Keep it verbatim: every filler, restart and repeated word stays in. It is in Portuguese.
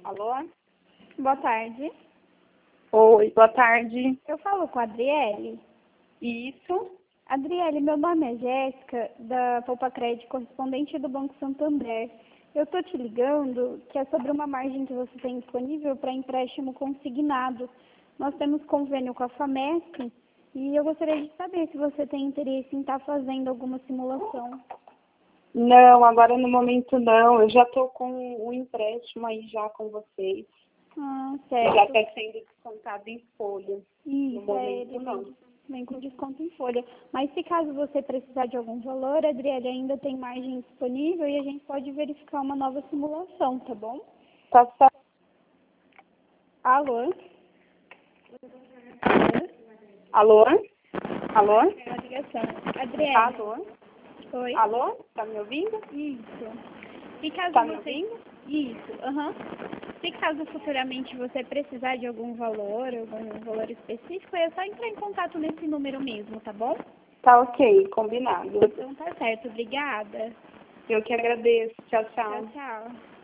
Alô? Boa tarde. Oi, boa tarde. Eu falo com a Adriele. Isso. Adriele, meu nome é Jéssica, da Poupa Crédito, correspondente do Banco Santander. Eu tô te ligando que é sobre uma margem que você tem disponível para empréstimo consignado. Nós temos convênio com a FAMESC e eu gostaria de saber se você tem interesse em estar fazendo alguma simulação. Não, agora no momento não. Eu já estou com o empréstimo aí já com vocês. Ah, Ele certo. até sendo descontado em folha. Isso, No é, momento ele não. vem, vem com desconto em folha. Mas se caso você precisar de algum valor, Adriele, ainda tem margem disponível e a gente pode verificar uma nova simulação, tá bom? Tá certo. Alô? Alô? Alô? É uma ligação. Adriele. Alô? Oi? Alô? Tá me ouvindo? Isso. E caso Tá me você... ouvindo? Isso, aham. Se caso futuramente você precisar de algum valor, algum valor específico, é só entrar em contato nesse número mesmo, tá bom? Tá ok, combinado. Então tá certo, obrigada. Eu que agradeço. Tchau, tchau. Tchau, tchau.